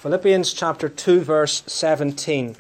Philippians chapter 2, verse 17.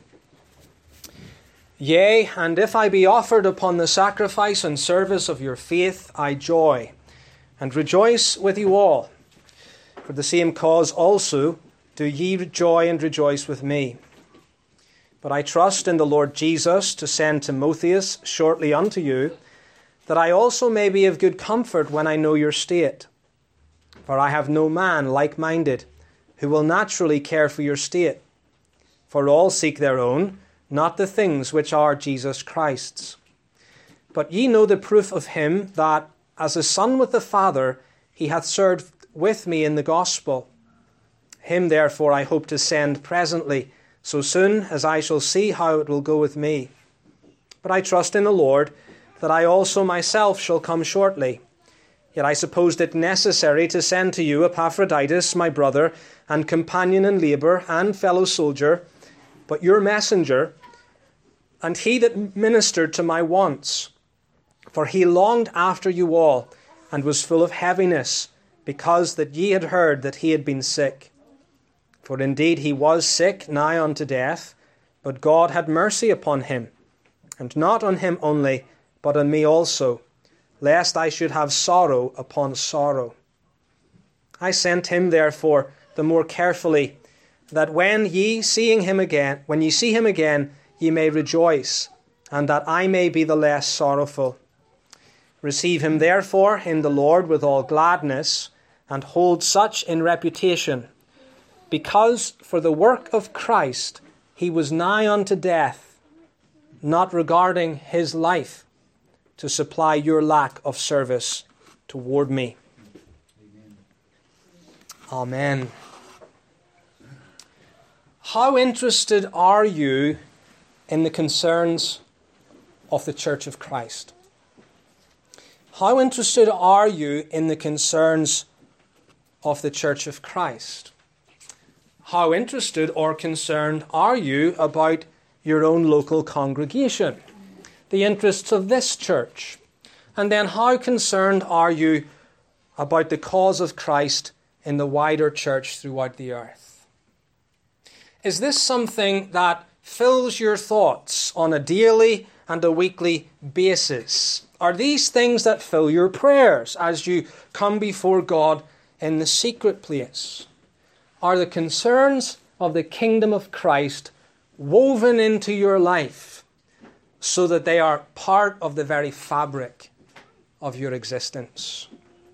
Yea, and if I be offered upon the sacrifice and service of your faith, I joy, and rejoice with you all. For the same cause also do ye joy and rejoice with me. But I trust in the Lord Jesus to send Timotheus shortly unto you, that I also may be of good comfort when I know your state. For I have no man like-minded, who will naturally care for your state. For all seek their own, not the things which are Jesus Christ's. But ye know the proof of him, that, as a son with the Father, he hath served with me in the gospel. Him therefore I hope to send presently, so soon as I shall see how it will go with me. But I trust in the Lord, that I also myself shall come shortly. Yet I supposed it necessary to send to you Epaphroditus, my brother, and companion in labour, and fellow soldier, but your messenger, and he that ministered to my wants. For he longed after you all, and was full of heaviness, because that ye had heard that he had been sick. For indeed he was sick, nigh unto death, but God had mercy upon him, and not on him only, but on me also, lest I should have sorrow upon sorrow. I sent him therefore the more carefully, that when ye see him again, ye may rejoice, and that I may be the less sorrowful. Receive him therefore in the Lord with all gladness, and hold such in reputation, because for the work of Christ he was nigh unto death, not regarding his life, to supply your lack of service toward me. Amen. How interested are you in the concerns of the Church of Christ? How interested are you in the concerns of the Church of Christ? How interested or concerned are you about your own local congregation, the interests of this church? And then how concerned are you about the cause of Christ in the wider church throughout the earth? Is this something that fills your thoughts on a daily and a weekly basis? Are these things that fill your prayers as you come before God in the secret place? Are the concerns of the kingdom of Christ woven into your life so that they are part of the very fabric of your existence?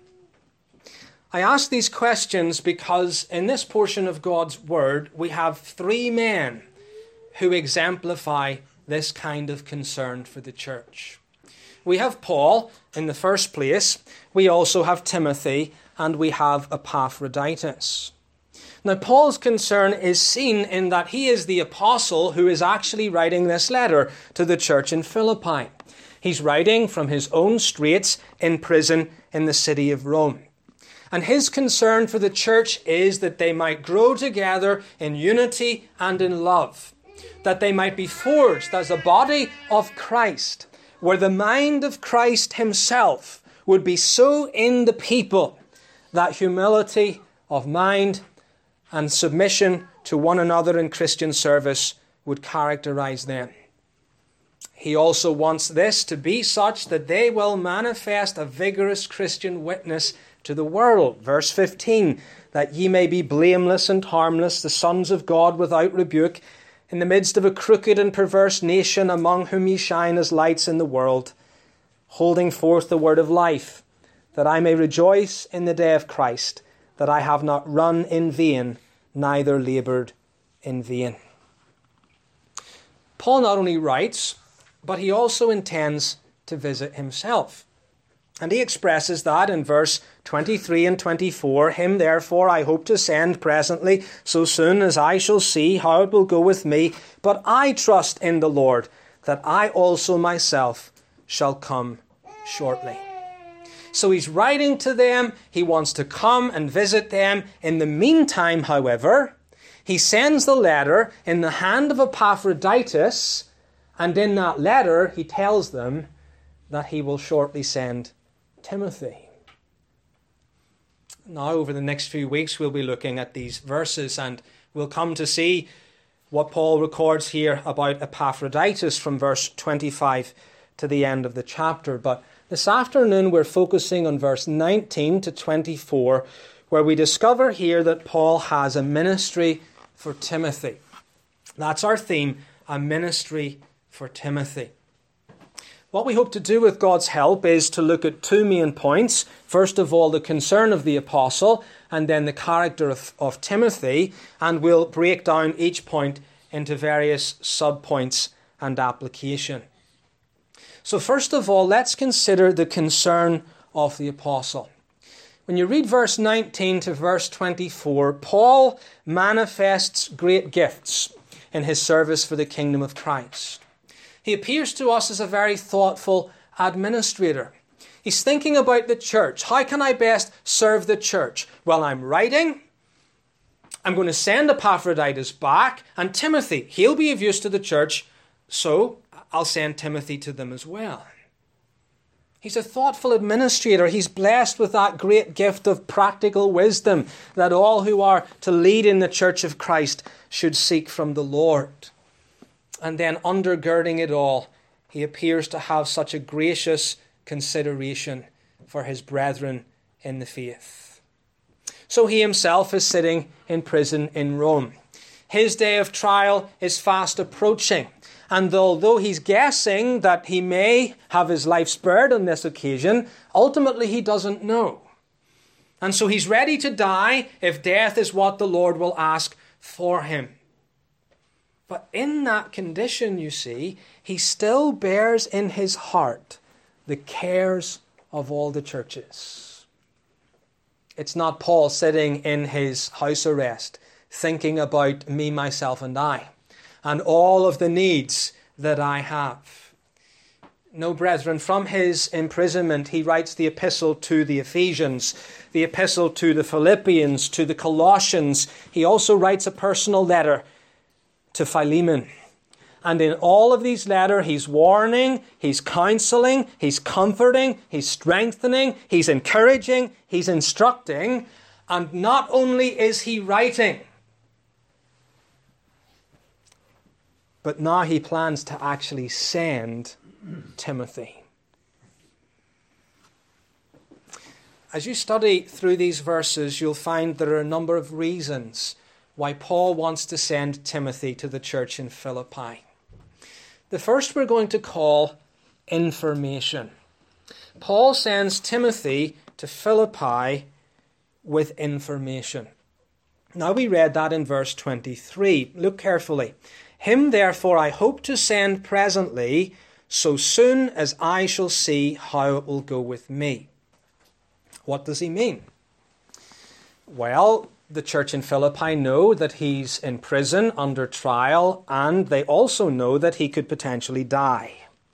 I ask these questions because in this portion of God's Word, we have three men who exemplify this kind of concern for the church. We have Paul in the first place. We also have Timothy, and we have Epaphroditus. Now, Paul's concern is seen in that he is the apostle who is actually writing this letter to the church in Philippi. He's writing from his own straits in prison in the city of Rome. And his concern for the church is that they might grow together in unity and in love, that they might be forged as a body of Christ, where the mind of Christ himself would be so in the people that humility of mind and submission to one another in Christian service would characterize them. He also wants this to be such that they will manifest a vigorous Christian witness to the world. Verse 15, that ye may be blameless and harmless, the sons of God without rebuke, in the midst of a crooked and perverse nation, among whom ye shine as lights in the world, holding forth the word of life, that I may rejoice in the day of Christ, that I have not run in vain, neither laboured in vain. Paul not only writes, but he also intends to visit himself. And he expresses that in verse 23 and 24, him therefore I hope to send presently, so soon as I shall see how it will go with me. But I trust in the Lord, that I also myself shall come shortly. So he's writing to them. He wants to come and visit them. In the meantime, however, he sends the letter in the hand of Epaphroditus, and in that letter he tells them that he will shortly send Timothy. Now, over the next few weeks, we'll be looking at these verses, and We'll come to see what Paul records here about Epaphroditus from verse 25 to the end of the chapter. But this afternoon we're focusing on verse 19 to 24, where we discover here that Paul has a ministry for Timothy. That's our theme, a ministry for Timothy. What we hope to do with God's help is to look at two main points. First of all, the concern of the apostle, and then the character of Timothy, and we'll break down each point into various subpoints and application. So first of all, let's consider the concern of the apostle. When you read verse 19 to verse 24, Paul manifests great gifts in his service for the kingdom of Christ. He appears to us as a very thoughtful administrator. He's thinking about the church. How can I best serve the church? Well, I'm writing. I'm going to send Epaphroditus back, and Timothy, he'll be of use to the church, so I'll send Timothy to them as well. He's a thoughtful administrator. He's blessed with that great gift of practical wisdom that all who are to lead in the church of Christ should seek from the Lord. And then undergirding it all, he appears to have such a gracious consideration for his brethren in the faith. So he himself is sitting in prison in Rome. His day of trial is fast approaching. And although he's guessing that he may have his life spared on this occasion, ultimately he doesn't know. And so he's ready to die if death is what the Lord will ask for him. But in that condition, you see, he still bears in his heart the cares of all the churches. It's not Paul sitting in his house arrest thinking about me, myself, and I, and all of the needs that I have. No, brethren, from his imprisonment, he writes the epistle to the Ephesians, the epistle to the Philippians, to the Colossians. He also writes a personal letter to Philemon. And in all of these letters, he's warning, he's counseling, he's comforting, he's strengthening, he's encouraging, he's instructing. And not only is he writing, but now he plans to actually send Timothy. As you study through these verses, you'll find there are a number of reasons why Paul wants to send Timothy to the church in Philippi. The first we're going to call information. Paul sends Timothy to Philippi with information. Now we read that in verse 23. Look carefully. Him therefore I hope to send presently, so soon as I shall see how it will go with me. What does he mean? Well, the church in Philippi know that he's in prison under trial, and they also know that he could potentially die.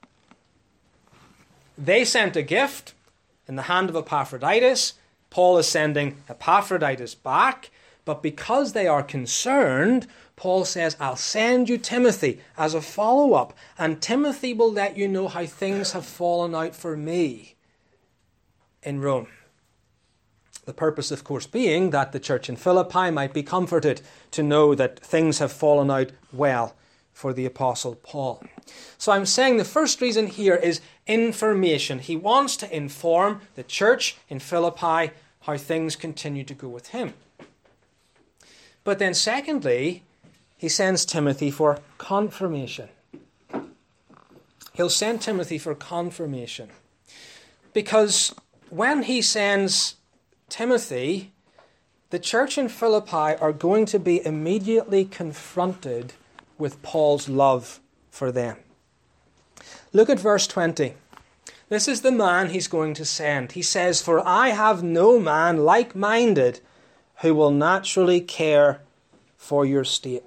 They sent a gift in the hand of Epaphroditus. Paul is sending Epaphroditus back, but because they are concerned, Paul says, I'll send you Timothy as a follow-up, and Timothy will let you know how things have fallen out for me in Rome. The purpose, of course, being that the church in Philippi might be comforted to know that things have fallen out well for the Apostle Paul. So I'm saying the first reason here is information. He wants to inform the church in Philippi how things continue to go with him. But then secondly, he sends Timothy for confirmation. He'll send Timothy for confirmation. Because when he sends Timothy, the church in Philippi are going to be immediately confronted with Paul's love for them. Look at verse 20. This is the man he's going to send. He says, "For I have no man like-minded who will naturally care for your state."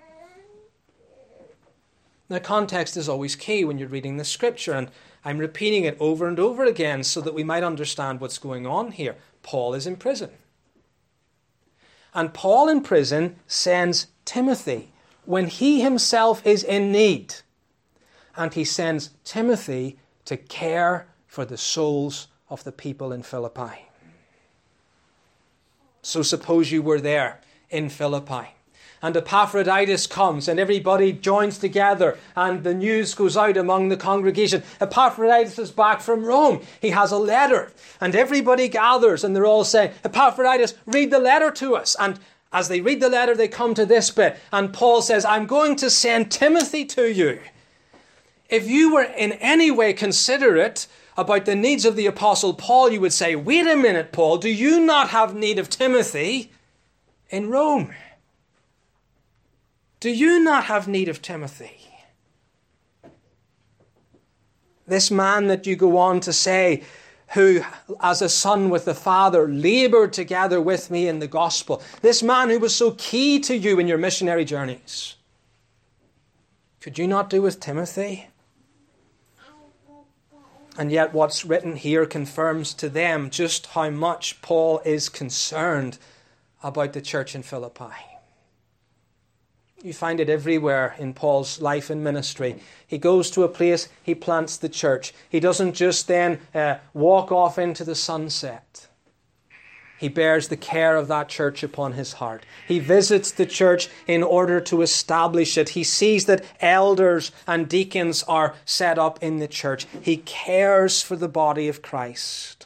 Now, context is always key when you're reading the scripture, and I'm repeating it over and over again so that we might understand what's going on here. Paul is in prison. And Paul in prison sends Timothy when he himself is in need. And he sends Timothy to care for the souls of the people in Philippi. So suppose you were there in Philippi, and Epaphroditus comes and everybody joins together and the news goes out among the congregation. Epaphroditus is back from Rome. He has a letter and everybody gathers and they're all saying, Epaphroditus, read the letter to us. And as they read the letter, they come to this bit and Paul says, I'm going to send Timothy to you. If you were in any way considerate about the needs of the Apostle Paul, you would say, wait a minute, Paul, do you not have need of Timothy in Rome? Do you not have need of Timothy? This man that you go on to say, who as a son with the Father labored together with me in the gospel. This man who was so key to you in your missionary journeys. Could you not do with Timothy? And yet what's written here confirms to them just how much Paul is concerned about the church in Philippi. You find it everywhere in Paul's life and ministry. He goes to a place, he plants the church. He doesn't just then walk off into the sunset. He bears the care of that church upon his heart. He visits the church in order to establish it. He sees that elders and deacons are set up in the church. He cares for the body of Christ.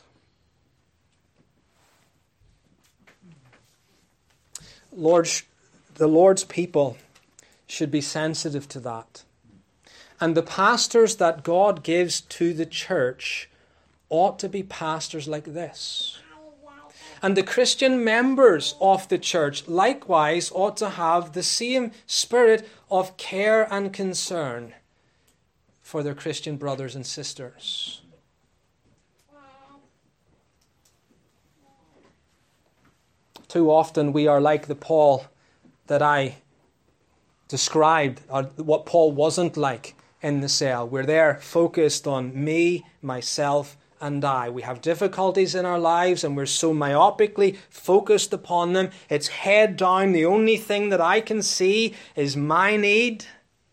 The Lord's people should be sensitive to that. And the pastors that God gives to the church ought to be pastors like this. And the Christian members of the church likewise ought to have the same spirit of care and concern for their Christian brothers and sisters. Too often we are like the Paul that I described, or what Paul wasn't like in the cell. We're there focused on me, myself, and I. We have difficulties in our lives and we're so myopically focused upon them. It's head down. The only thing that I can see is my need.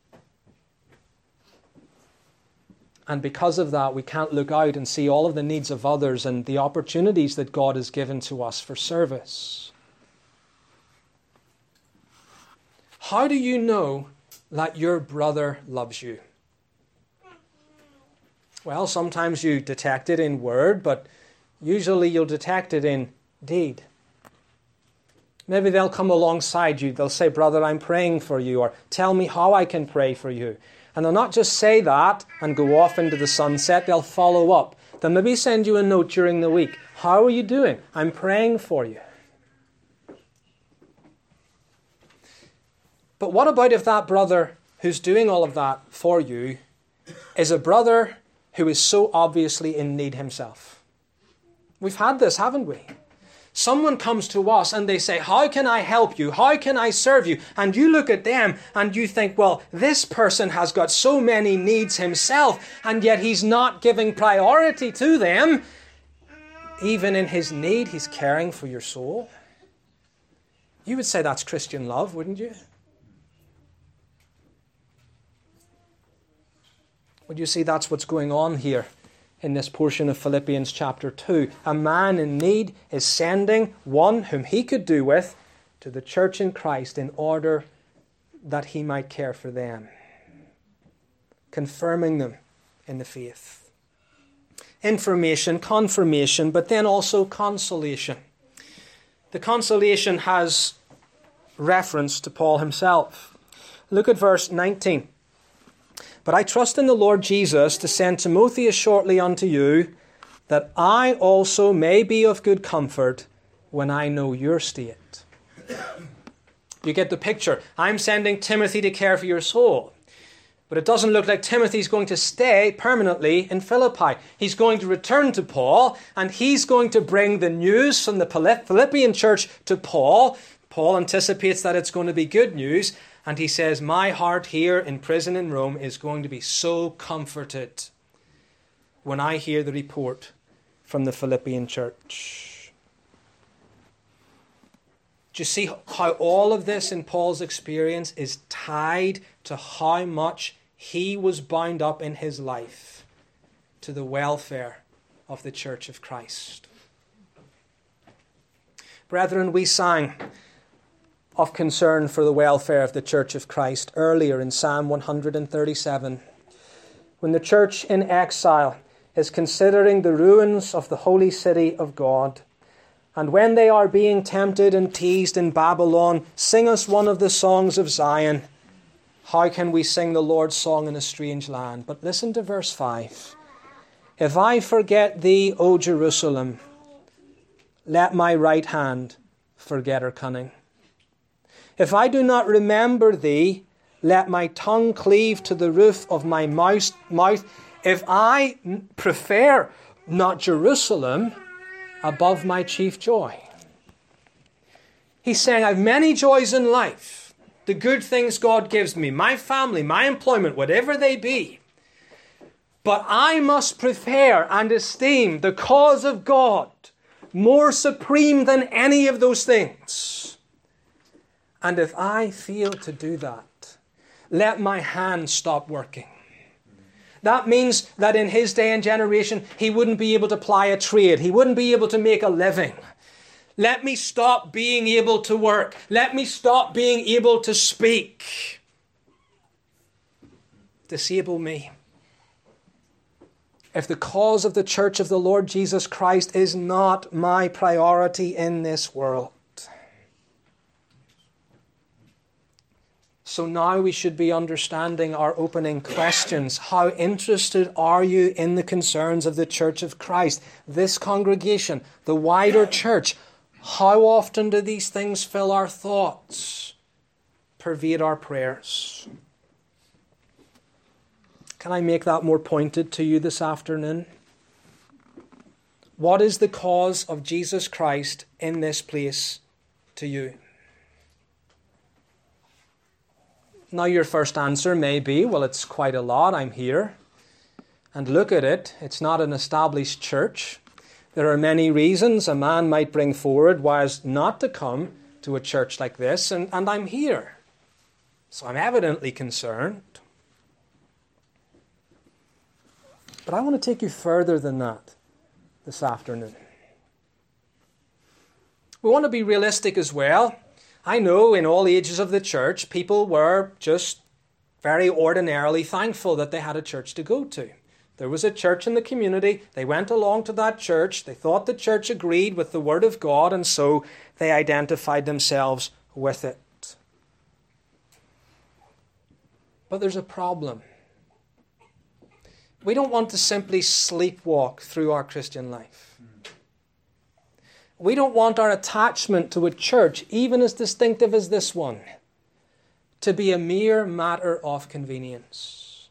And because of that, we can't look out and see all of the needs of others and the opportunities that God has given to us for service. How do you know that your brother loves you? Well, sometimes you detect it in word, but usually you'll detect it in deed. Maybe they'll come alongside you. They'll say, brother, I'm praying for you, or tell me how I can pray for you. And they'll not just say that and go off into the sunset. They'll follow up. They'll maybe send you a note during the week. How are you doing? I'm praying for you. But what about if that brother who's doing all of that for you is a brother who is so obviously in need himself? We've had this, haven't we? Someone comes to us and they say, how can I help you? How can I serve you? And you look at them and you think, well, this person has got so many needs himself, and yet he's not giving priority to them. Even in his need, he's caring for your soul. You would say that's Christian love, wouldn't you? Well, you see, that's what's going on here in this portion of Philippians chapter 2. A man in need is sending one whom he could do with to the church in Christ in order that he might care for them, confirming them in the faith. Information, confirmation, but then also consolation. The consolation has reference to Paul himself. Look at verse 19. But I trust in the Lord Jesus to send Timotheus shortly unto you, that I also may be of good comfort when I know your state. You get the picture. I'm sending Timothy to care for your soul. But it doesn't look like Timothy's going to stay permanently in Philippi. He's going to return to Paul, and he's going to bring the news from the Philippian church to Paul. Paul anticipates that it's going to be good news. And he says, my heart here in prison in Rome is going to be so comforted when I hear the report from the Philippian church. Do you see how all of this in Paul's experience is tied to how much he was bound up in his life to the welfare of the church of Christ? Brethren, we sang, of concern for the welfare of the Church of Christ earlier in Psalm 137. When the church in exile is considering the ruins of the holy city of God, and when they are being tempted and teased in Babylon, sing us one of the songs of Zion. How can we sing the Lord's song in a strange land? But listen to verse 5. If I forget thee, O Jerusalem, let my right hand forget her cunning. If I do not remember thee, let my tongue cleave to the roof of my mouth. If I prefer not Jerusalem above my chief joy. He's saying, I have many joys in life. The good things God gives me, my family, my employment, whatever they be. But I must prefer and esteem the cause of God more supreme than any of those things. And if I fail to do that, let my hand stop working. That means that in his day and generation, he wouldn't be able to ply a trade. He wouldn't be able to make a living. Let me stop being able to work. Let me stop being able to speak. Disable me. If the cause of the church of the Lord Jesus Christ is not my priority in this world. So now we should be understanding our opening questions. How interested are you in the concerns of the Church of Christ? This congregation, the wider church. How often do these things fill our thoughts, pervade our prayers? Can I make that more pointed to you this afternoon? What is the cause of Jesus Christ in this place to you? Now your first answer may be, well, it's quite a lot. I'm here. And look at it. It's not an established church. There are many reasons a man might bring forward why is not to come to a church like this, and I'm here. So I'm evidently concerned. But I want to take you further than that this afternoon. We want to be realistic as well. I know in all ages of the church, people were just very ordinarily thankful that they had a church to go to. There was a church in the community. They went along to that church. They thought the church agreed with the Word of God, and so they identified themselves with it. But there's a problem. We don't want to simply sleepwalk through our Christian life. We don't want our attachment to a church, even as distinctive as this one, to be a mere matter of convenience.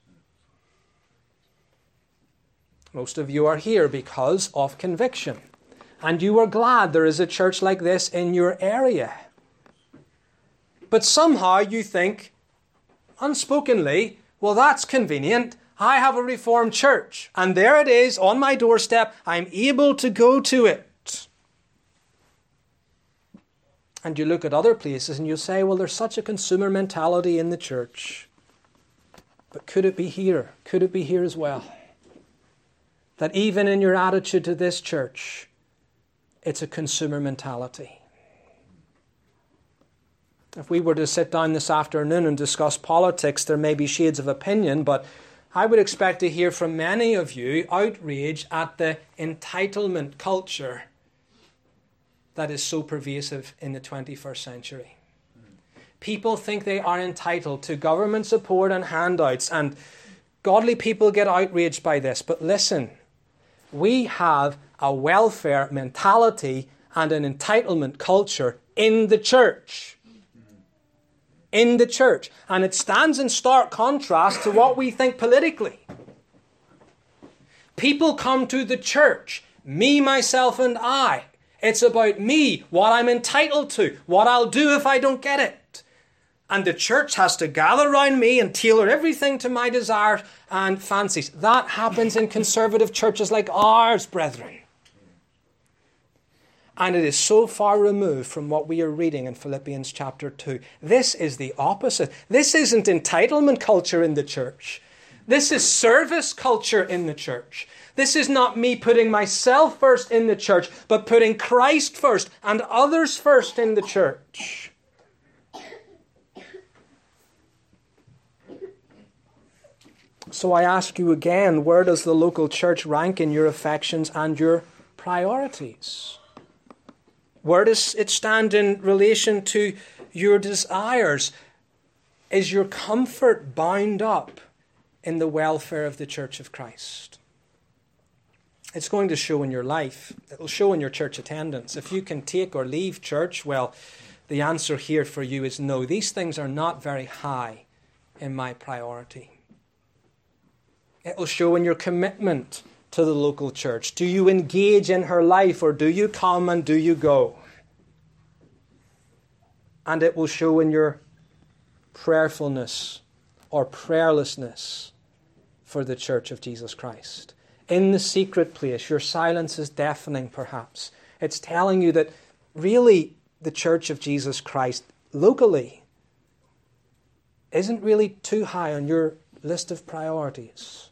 Most of you are here because of conviction, and you are glad there is a church like this in your area. But somehow you think, unspokenly, well, that's convenient. I have a Reformed church, and there it is on my doorstep. I'm able to go to it. And you look at other places and you say, well, there's such a consumer mentality in the church. But could it be here? Could it be here as well? That even in your attitude to this church, it's a consumer mentality. If we were to sit down this afternoon and discuss politics, there may be shades of opinion, but I would expect to hear from many of you outrage at the entitlement culture that is so pervasive in the 21st century. People think they are entitled to government support and handouts, and godly people get outraged by this. But listen, we have a welfare mentality and an entitlement culture in the church. In the church. And it stands in stark contrast to what we think politically. People come to the church, me, myself, and I. It's about me, what I'm entitled to, what I'll do if I don't get it. And the church has to gather around me and tailor everything to my desires and fancies. That happens in conservative churches like ours, brethren. And it is so far removed from what we are reading in Philippians chapter 2. This is the opposite. This isn't entitlement culture in the church. This is service culture in the church. This is not me putting myself first in the church, but putting Christ first and others first in the church. So I ask you again, where does the local church rank in your affections and your priorities? Where does it stand in relation to your desires? Is your comfort bound up in the welfare of the Church of Christ? It's going to show in your life. It will show in your church attendance. If you can take or leave church, well, the answer here for you is no. These things are not very high in my priority. It will show in your commitment to the local church. Do you engage in her life, or do you come and do you go? And it will show in your prayerfulness or prayerlessness for the Church of Jesus Christ. In the secret place, your silence is deafening perhaps. It's telling you that really the Church of Jesus Christ locally isn't really too high on your list of priorities.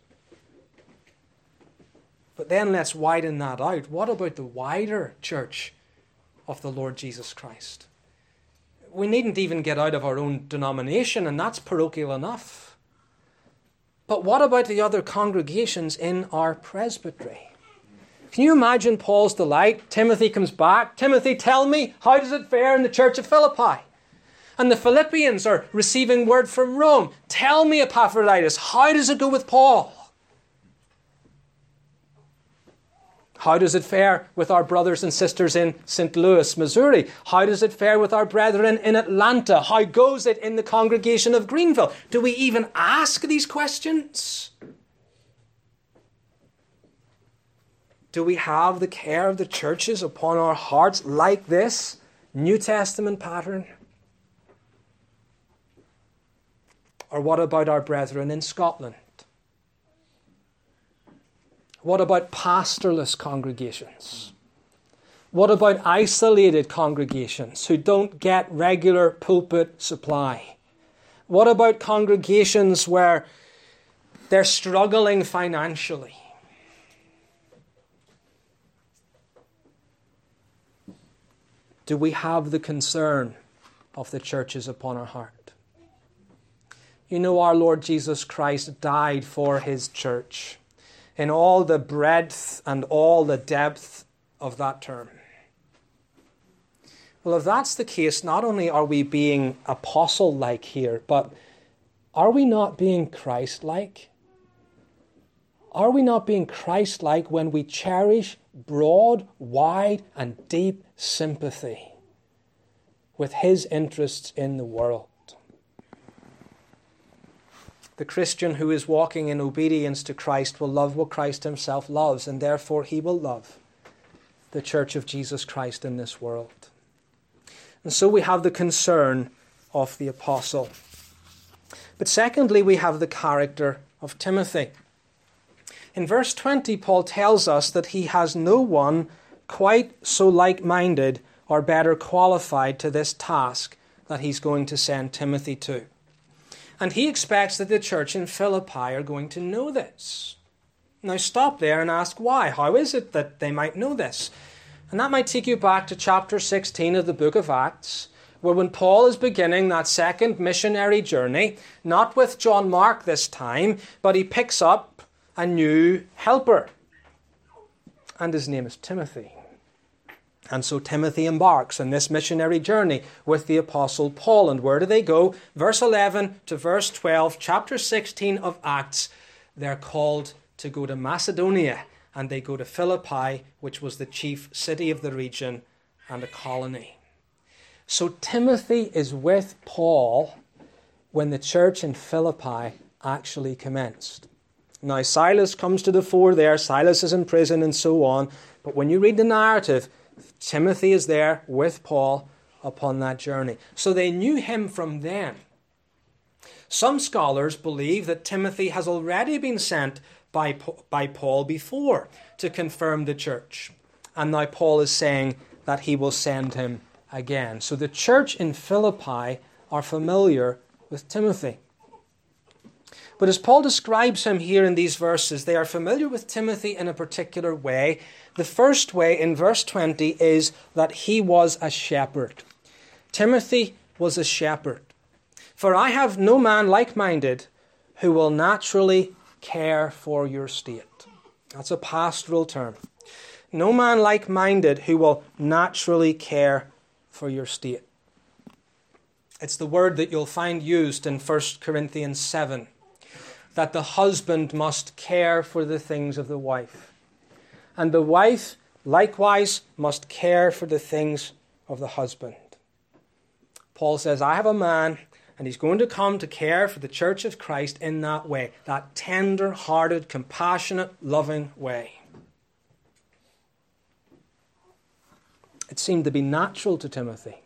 But then let's widen that out. What about the wider church of the Lord Jesus Christ? We needn't even get out of our own denomination, and that's parochial enough. But what about the other congregations in our presbytery? Can you imagine Paul's delight? Timothy comes back. Timothy, tell me, how does it fare in the church of Philippi? And the Philippians are receiving word from Rome. Tell me, Epaphroditus, how does it go with Paul? How does it fare with our brothers and sisters in St. Louis, Missouri? How does it fare with our brethren in Atlanta? How goes it in the congregation of Greenville? Do we even ask these questions? Do we have the care of the churches upon our hearts like this New Testament pattern? Or what about our brethren in Scotland? What about pastorless congregations? What about isolated congregations who don't get regular pulpit supply? What about congregations where they're struggling financially? Do we have the concern of the churches upon our heart? You know, our Lord Jesus Christ died for his church in all the breadth and all the depth of that term. Well, if that's the case, not only are we being apostle-like here, but are we not being Christ-like? Are we not being Christ-like when we cherish broad, wide, and deep sympathy with his interests in the world? The Christian who is walking in obedience to Christ will love what Christ himself loves, and therefore he will love the church of Jesus Christ in this world. And so we have the concern of the apostle. But secondly, we have the character of Timothy. In verse 20, Paul tells us that he has no one quite so like-minded or better qualified to this task that he's going to send Timothy to. And he expects that the church in Philippi are going to know this. Now stop there and ask why. How is it that they might know this? And that might take you back to chapter 16 of the book of Acts, where when Paul is beginning that second missionary journey, not with John Mark this time, but he picks up a new helper. And his name is Timothy. And so Timothy embarks on this missionary journey with the Apostle Paul. And where do they go? Verse 11 to verse 12, chapter 16 of Acts, they're called to go to Macedonia. And they go to Philippi, which was the chief city of the region and a colony. So Timothy is with Paul when the church in Philippi actually commenced. Now Silas comes to the fore there. Silas is in prison and so on. But when you read the narrative, Timothy is there with Paul upon that journey. So they knew him from then. Some scholars believe that Timothy has already been sent by Paul before to confirm the church. And now Paul is saying that he will send him again. So the church in Philippi are familiar with Timothy. But as Paul describes him here in these verses, they are familiar with Timothy in a particular way. The first way in verse 20 is that he was a shepherd. Timothy was a shepherd. For I have no man like-minded who will naturally care for your state. That's a pastoral term. No man like-minded who will naturally care for your state. It's the word that you'll find used in 1 Corinthians 7, that the husband must care for the things of the wife. And the wife likewise must care for the things of the husband. Paul says, I have a man, and he's going to come to care for the church of Christ in that way, that tender-hearted, compassionate, loving way. It seemed to be natural to Timothy.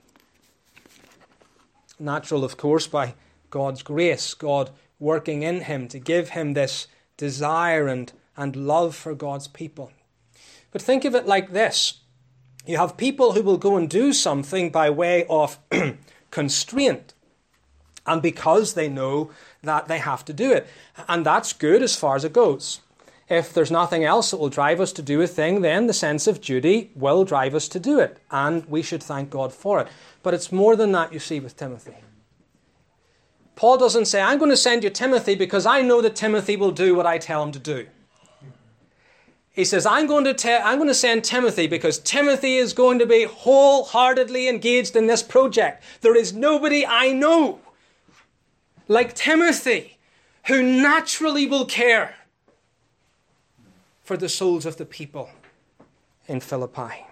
Natural, of course, by God's grace, God working in him to give him this desire and love for God's people. But think of it like this. You have people who will go and do something by way of constraint, and because they know that they have to do it. And that's good as far as it goes. If there's nothing else that will drive us to do a thing, then the sense of duty will drive us to do it. And we should thank God for it. But it's more than that, you see, with Timothy. Paul doesn't say, I'm going to send you Timothy because I know that Timothy will do what I tell him to do. He says, I'm going to send Timothy because Timothy is going to be wholeheartedly engaged in this project. There is nobody I know like Timothy who naturally will care for the souls of the people in Philippi.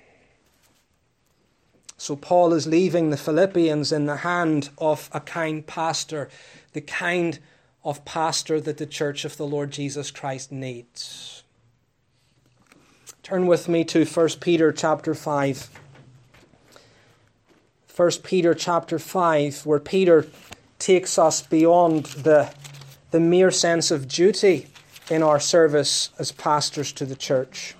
So Paul is leaving the Philippians in the hand of a kind pastor, the kind of pastor that the church of the Lord Jesus Christ needs. Turn with me to 1 Peter chapter 5. 1 Peter chapter 5, where Peter takes us beyond the mere sense of duty in our service as pastors to the church.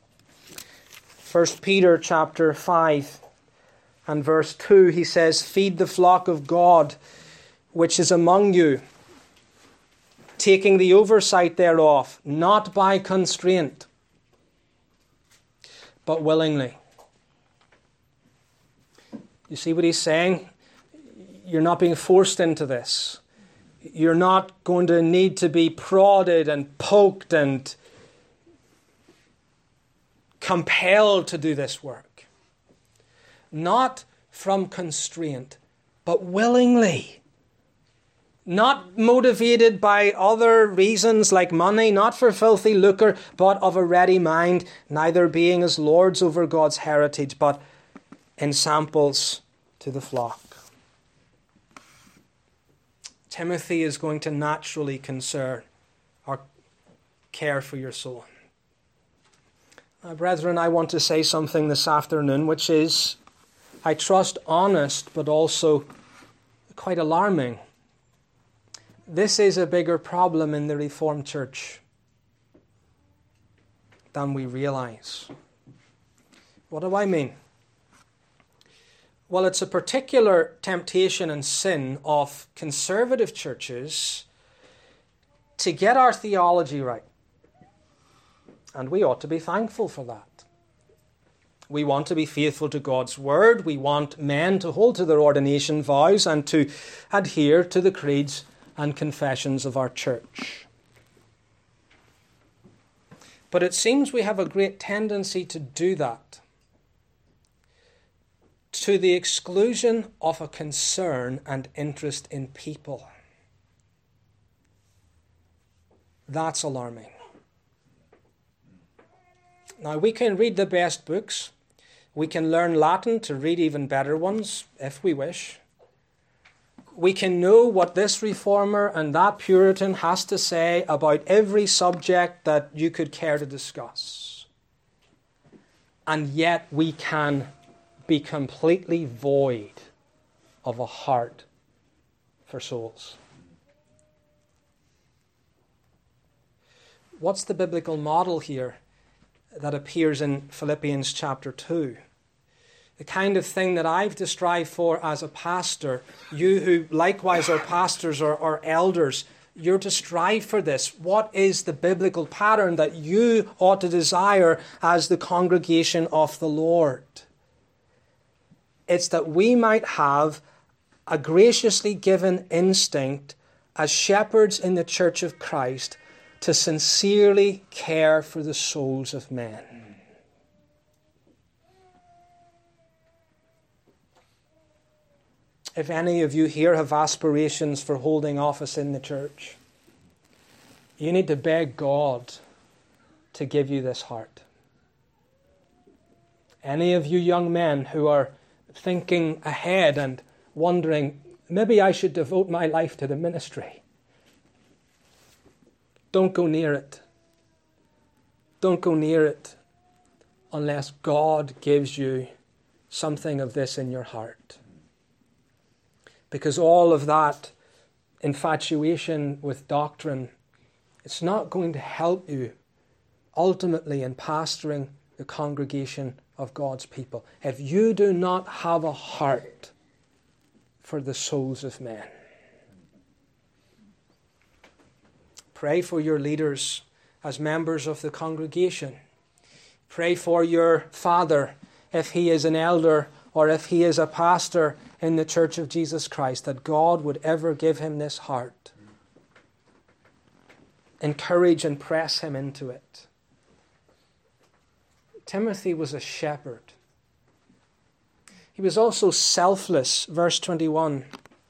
1 Peter chapter 5 and verse 2, he says, feed the flock of God which is among you, taking the oversight thereof, not by constraint, but willingly. You see what he's saying? You're not being forced into this. You're not going to need to be prodded and poked and compelled to do this work. Not from constraint, but willingly. Not motivated by other reasons like money, not for filthy lucre, but of a ready mind, neither being as lords over God's heritage, but in samples to the flock. Timothy is going to naturally concern or care for your soul. Brethren, I want to say something this afternoon which is, I trust, honest, but also quite alarming. This is a bigger problem in the Reformed Church than we realize. What do I mean? Well, it's a particular temptation and sin of conservative churches to get our theology right. And we ought to be thankful for that. We want to be faithful to God's word. We want men to hold to their ordination vows and to adhere to the creeds and confessions of our church. But it seems we have a great tendency to do that to the exclusion of a concern and interest in people. That's alarming. Now, we can read the best books. We can learn Latin to read even better ones, if we wish. We can know what this reformer and that Puritan has to say about every subject that you could care to discuss. And yet we can be completely void of a heart for souls. What's the biblical model here that appears in Philippians chapter 2? The kind of thing that I've to strive for as a pastor, you who likewise are pastors or elders, you're to strive for this. What is the biblical pattern that you ought to desire as the congregation of the Lord? It's that we might have a graciously given instinct as shepherds in the church of Christ to sincerely care for the souls of men. If any of you here have aspirations for holding office in the church, you need to beg God to give you this heart. Any of you young men who are thinking ahead and wondering, maybe I should devote my life to the ministry, don't go near it. Don't go near it unless God gives you something of this in your heart. Because all of that infatuation with doctrine, it's not going to help you ultimately in pastoring the congregation of God's people if you do not have a heart for the souls of men. Pray for your leaders as members of the congregation. Pray for your father if he is an elder or if he is a pastor in the Church of Jesus Christ, that God would ever give him this heart. Encourage and press him into it. Timothy was a shepherd. He was also selfless. Verse 21.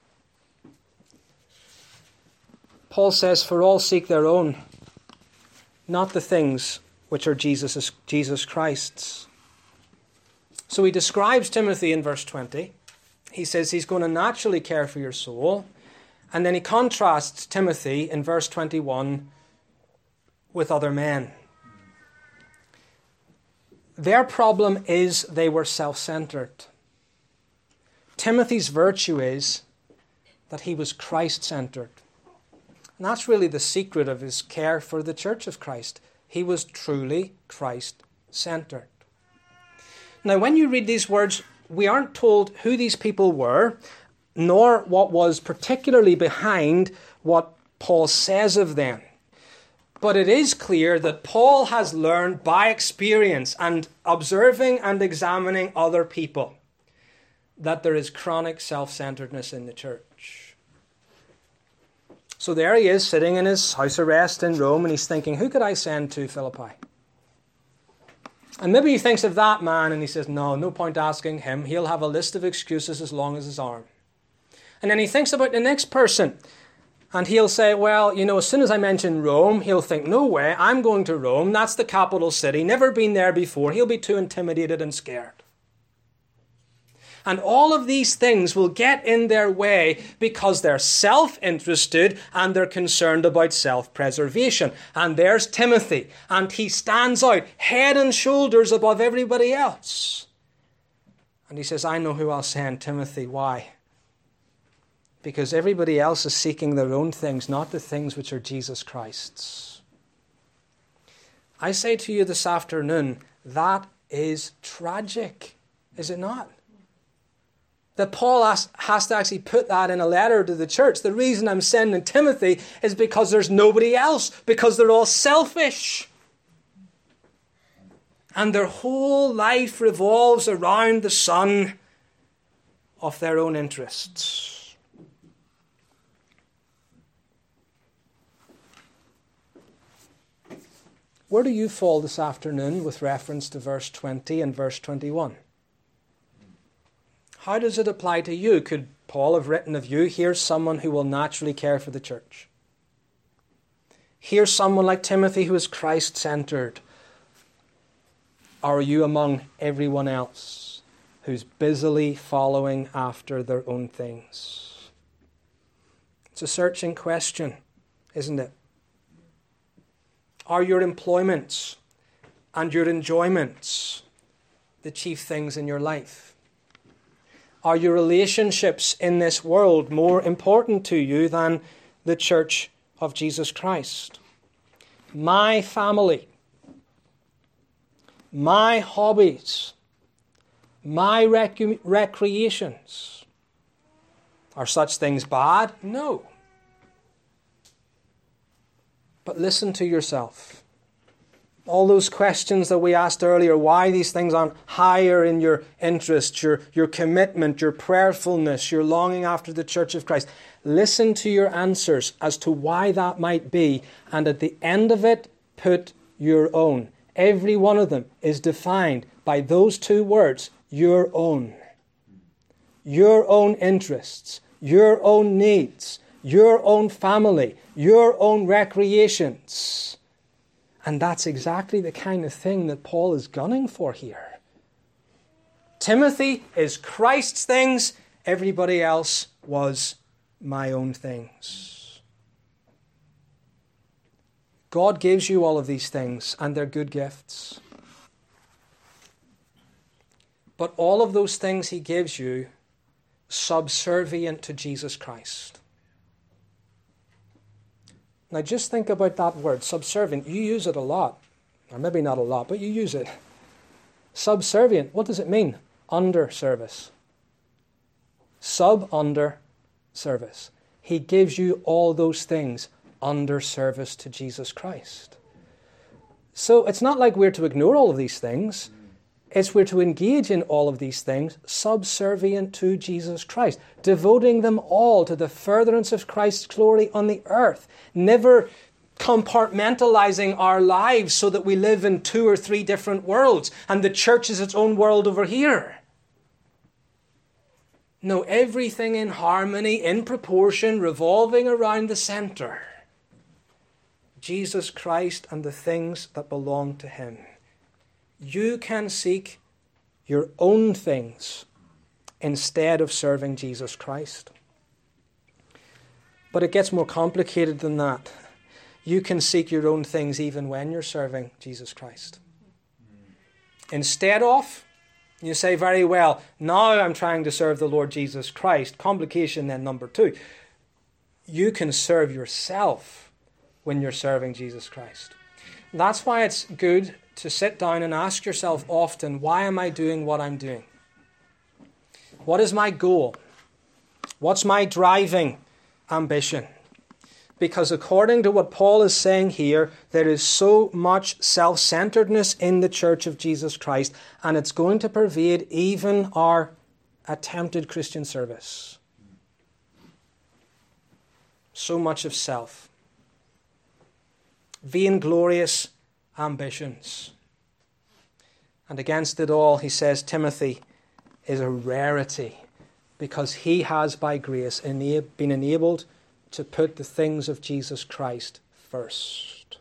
Paul says, "For all seek their own, not the things which are Jesus Christ's." So he describes Timothy in verse 20. He says he's going to naturally care for your soul. And then he contrasts Timothy in verse 21 with other men. Their problem is they were self-centered. Timothy's virtue is that he was Christ-centered. And that's really the secret of his care for the Church of Christ. He was truly Christ-centered. Now, when you read these words, we aren't told who these people were, nor what was particularly behind what Paul says of them. But it is clear that Paul has learned by experience and observing and examining other people that there is chronic self-centeredness in the church. So there he is sitting in his house arrest in Rome and he's thinking, who could I send to Philippi? And maybe he thinks of that man and he says, no point asking him. He'll have a list of excuses as long as his arm. And then he thinks about the next person. And he'll say, well, as soon as I mention Rome, he'll think, no way, I'm going to Rome. That's the capital city. Never been there before. He'll be too intimidated and scared. And all of these things will get in their way because they're self-interested and they're concerned about self-preservation. And there's Timothy, and he stands out head and shoulders above everybody else. And he says, I know who I'll send, Timothy. Why? Because everybody else is seeking their own things, not the things which are Jesus Christ's. I say to you this afternoon, that is tragic, is it not? That Paul has to actually put that in a letter to the church. The reason I'm sending Timothy is because there's nobody else, because they're all selfish. And their whole life revolves around the sun of their own interests. Where do you fall this afternoon with reference to verse 20 and verse 21? How does it apply to you? Could Paul have written of you, here's someone who will naturally care for the church? Here's someone like Timothy who is Christ-centered. Are you among everyone else who's busily following after their own things? It's a searching question, isn't it? Are your employments and your enjoyments the chief things in your life? Are your relationships in this world more important to you than the Church of Jesus Christ? My family, my hobbies, my recreations. Are such things bad? No. But listen to yourself. All those questions that we asked earlier, why these things aren't higher in your interest, your commitment, your prayerfulness, your longing after the Church of Christ. listen to your answers as to why that might be, and at the end of it, put your own. Every one of them is defined by those two words, your own. Your own interests, your own needs, your own family, your own recreations. And that's exactly the kind of thing that Paul is gunning for here. Timothy is Christ's things. Everybody else was my own things. God gives you all of these things, and they're good gifts. But all of those things he gives you subservient to Jesus Christ. Now just think about that word, subservient. You use it a lot. Or maybe not a lot, but you use it. Subservient, what does it mean? Under service. Under service. He gives you all those things under service to Jesus Christ. So it's not like we're to ignore all of these things. It's we're to engage in all of these things subservient to Jesus Christ, devoting them all to the furtherance of Christ's glory on the earth, never compartmentalizing our lives so that we live in 2 or 3 different worlds and the church is its own world over here. No, everything in harmony, in proportion, revolving around the center. Jesus Christ and the things that belong to him. You can seek your own things instead of serving Jesus Christ. But it gets more complicated than that. You can seek your own things even when you're serving Jesus Christ. Instead of, you say, very well, now I'm trying to serve the Lord Jesus Christ. Complication then number 2. You can serve yourself when you're serving Jesus Christ. That's why it's good to sit down and ask yourself often, why am I doing what I'm doing? What is my goal? What's my driving ambition? Because according to what Paul is saying here, there is so much self-centeredness in the church of Jesus Christ, and it's going to pervade even our attempted Christian service. So much of self. Vainglorious ambitions. And against it all, he says, Timothy is a rarity because he has by grace been enabled to put the things of Jesus Christ first.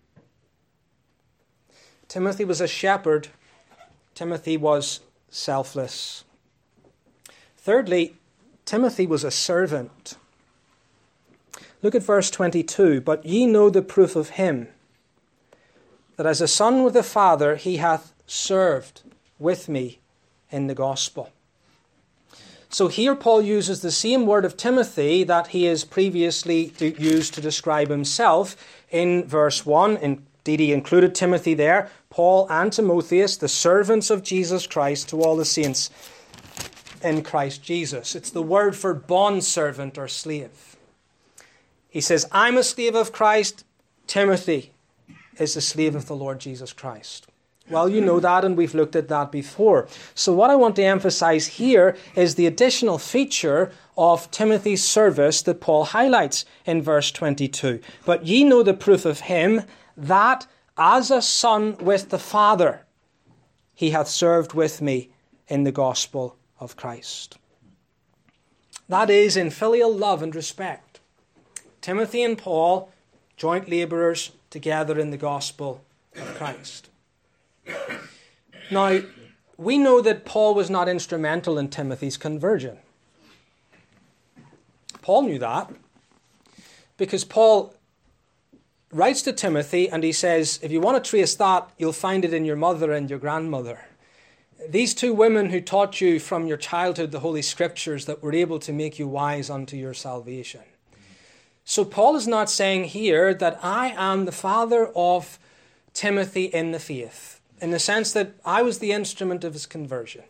Timothy was a shepherd. Timothy was selfless. Thirdly, Timothy was a servant. Look at verse 22. But ye know the proof of him, that as a son with a father he hath served with me in the gospel. So here Paul uses the same word of Timothy that he has previously used to describe himself in verse 1. Indeed, he included Timothy there. Paul and Timotheus, the servants of Jesus Christ, to all the saints in Christ Jesus. It's the word for bondservant or slave. He says, I'm a slave of Christ. Timothy is the slave of the Lord Jesus Christ. Well, you know that, and we've looked at that before. So what I want to emphasize here is the additional feature of Timothy's service that Paul highlights in verse 22. But ye know the proof of him, that as a son with the Father, he hath served with me in the gospel of Christ. That is, in filial love and respect. Timothy and Paul, joint labourers together in the gospel of Christ. Now, we know that Paul was not instrumental in Timothy's conversion. Paul knew that because Paul writes to Timothy and he says, if you want to trace that, you'll find it in your mother and your grandmother. These 2 women who taught you from your childhood the Holy Scriptures that were able to make you wise unto your salvation. So Paul is not saying here that I am the father of Timothy in the faith, in the sense that I was the instrument of his conversion.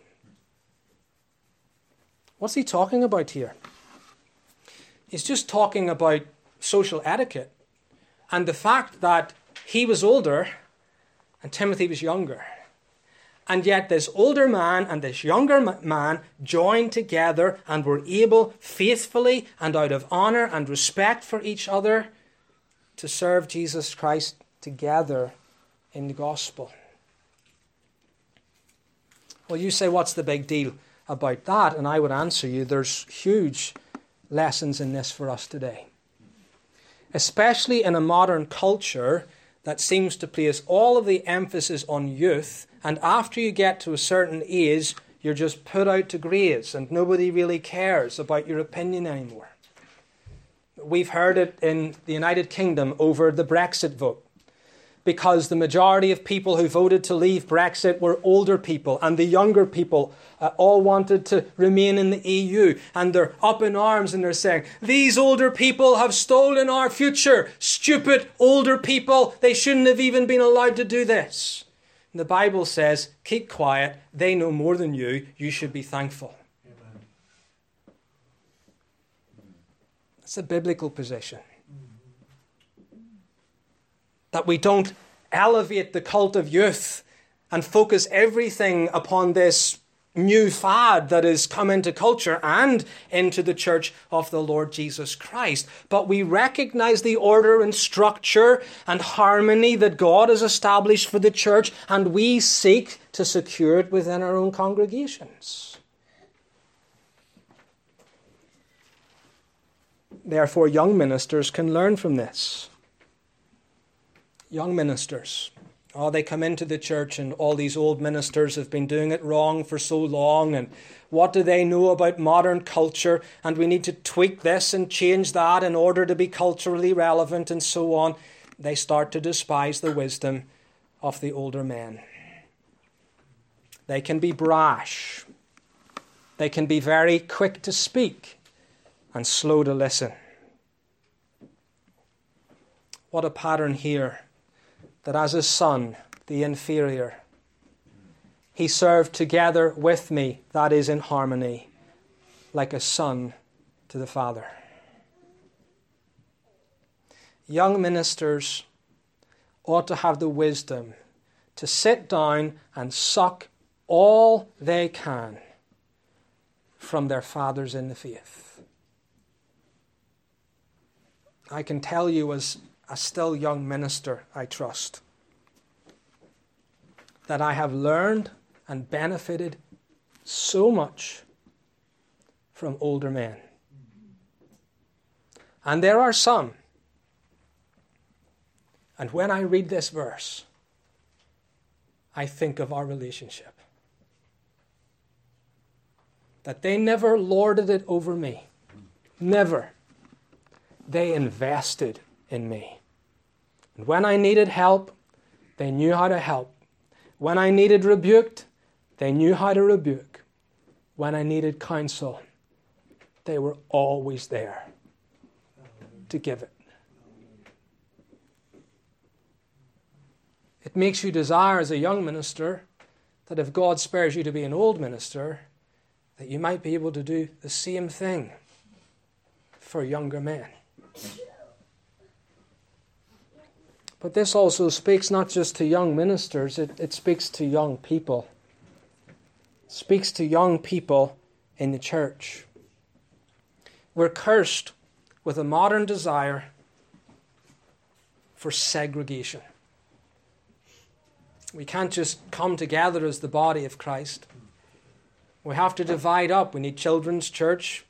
What's he talking about here? He's just talking about social etiquette and the fact that he was older and Timothy was younger. And yet this older man and this younger man joined together and were able faithfully and out of honor and respect for each other to serve Jesus Christ together in the gospel. Well, you say, what's the big deal about that? And I would answer you, there's huge lessons in this for us today. Especially in a modern culture that seems to place all of the emphasis on youth, and after you get to a certain age, you're just put out to graze and nobody really cares about your opinion anymore. We've heard it in the United Kingdom over the Brexit vote, because the majority of people who voted to leave Brexit were older people, and the younger people all wanted to remain in the EU, and they're up in arms and they're saying, these older people have stolen our future. Stupid older people, they shouldn't have even been allowed to do this. And the Bible says, keep quiet, they know more than you should be thankful. Amen. That's a biblical position. That we don't elevate the cult of youth and focus everything upon this new fad that has come into culture and into the church of the Lord Jesus Christ. But we recognize the order and structure and harmony that God has established for the church, and we seek to secure it within our own congregations. Therefore, young ministers can learn from this. Young ministers. Oh, they come into the church and all these old ministers have been doing it wrong for so long. And what do they know about modern culture? And we need to tweak this and change that in order to be culturally relevant and so on. They start to despise the wisdom of the older men. They can be brash. They can be very quick to speak and slow to listen. What a pattern here. That as a son, the inferior, he served together with me, that is in harmony, like a son to the Father. Young ministers ought to have the wisdom to sit down and suck all they can from their fathers in the faith. I can tell you as a still young minister, I trust, that I have learned and benefited so much from older men. And there are some, and when I read this verse, I think of our relationship. That they never lorded it over me. Never. They invested in me. And when I needed help, they knew how to help. When I needed rebuked, they knew how to rebuke. When I needed counsel, they were always there to give it. It makes you desire as a young minister that if God spares you to be an old minister, that you might be able to do the same thing for younger men. But this also speaks not just to young ministers, it speaks to young people. It speaks to young people in the church. We're cursed with a modern desire for segregation. We can't just come together as the body of Christ. We have to divide up. We need children's church.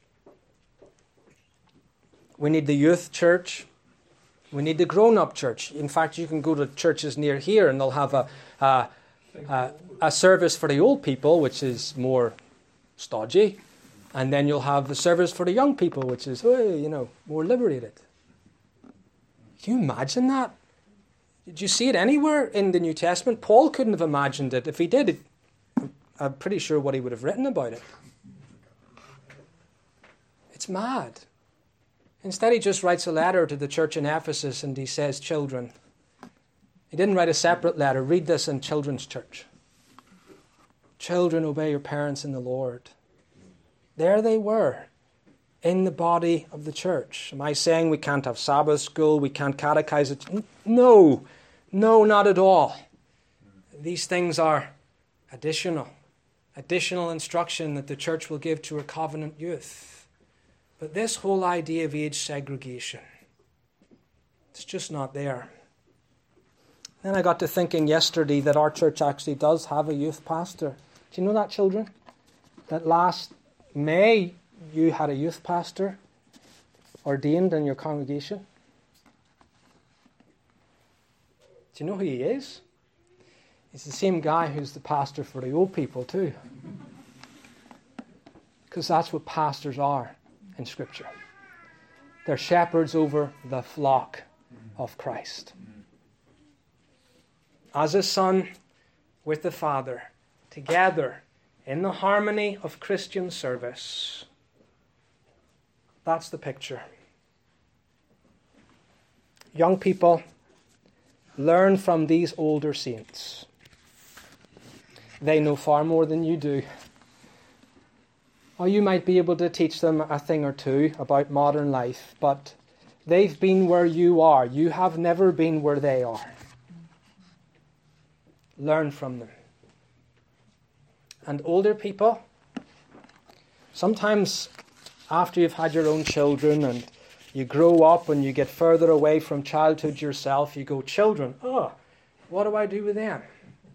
We need the youth church. We need the grown-up church. In fact, you can go to churches near here and they'll have a service for the old people, which is more stodgy. And then you'll have the service for the young people, which is, more liberated. Can you imagine that? Did you see it anywhere in the New Testament? Paul couldn't have imagined it. If he did, I'm pretty sure what he would have written about it. It's mad. Instead, he just writes a letter to the church in Ephesus and he says, children. He didn't write a separate letter. Read this in children's church. Children, obey your parents in the Lord. There they were, in the body of the church. Am I saying we can't have Sabbath school, we can't catechize it? No, not at all. These things are Additional instruction that the church will give to her covenant youth. But this whole idea of age segregation, it's just not there. Then I got to thinking yesterday that our church actually does have a youth pastor. Do you know that, children? That last May you had a youth pastor ordained in your congregation. Do you know who he is? He's the same guy who's the pastor for the old people too. Because that's what pastors are in Scripture. They're shepherds over the flock of Christ. As a son with the Father, together in the harmony of Christian service. That's the picture. Young people, learn from these older saints. They know far more than you do. Or you might be able to teach them a thing or two about modern life, but they've been where you are. You have never been where they are. Learn from them. And older people, sometimes after you've had your own children and you grow up and you get further away from childhood yourself, you go, children, what do I do with them?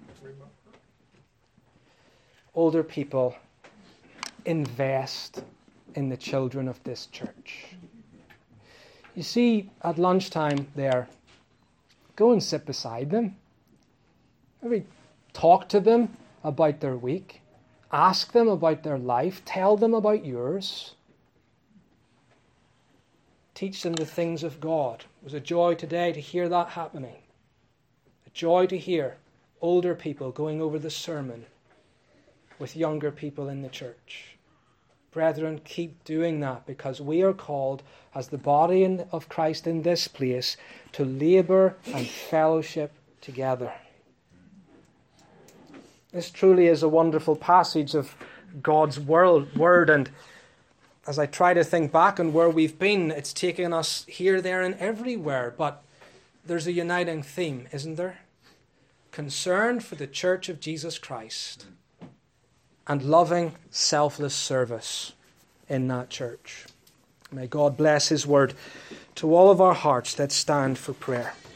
Older people, invest in the children of this church. You see, at lunchtime there, go and sit beside them. Maybe talk to them about their week. Ask them about their life. Tell them about yours. Teach them the things of God. It was a joy today to hear that happening. A joy to hear older people going over the sermon with younger people in the church. Brethren, keep doing that, because we are called as the body of Christ in this place to labour and fellowship together. This truly is a wonderful passage of God's word, and as I try to think back on where we've been, it's taken us here, there and everywhere, but there's a uniting theme, isn't there? Concern for the church of Jesus Christ and loving, selfless service in that church. May God bless His word to all of our hearts. Let's stand for prayer.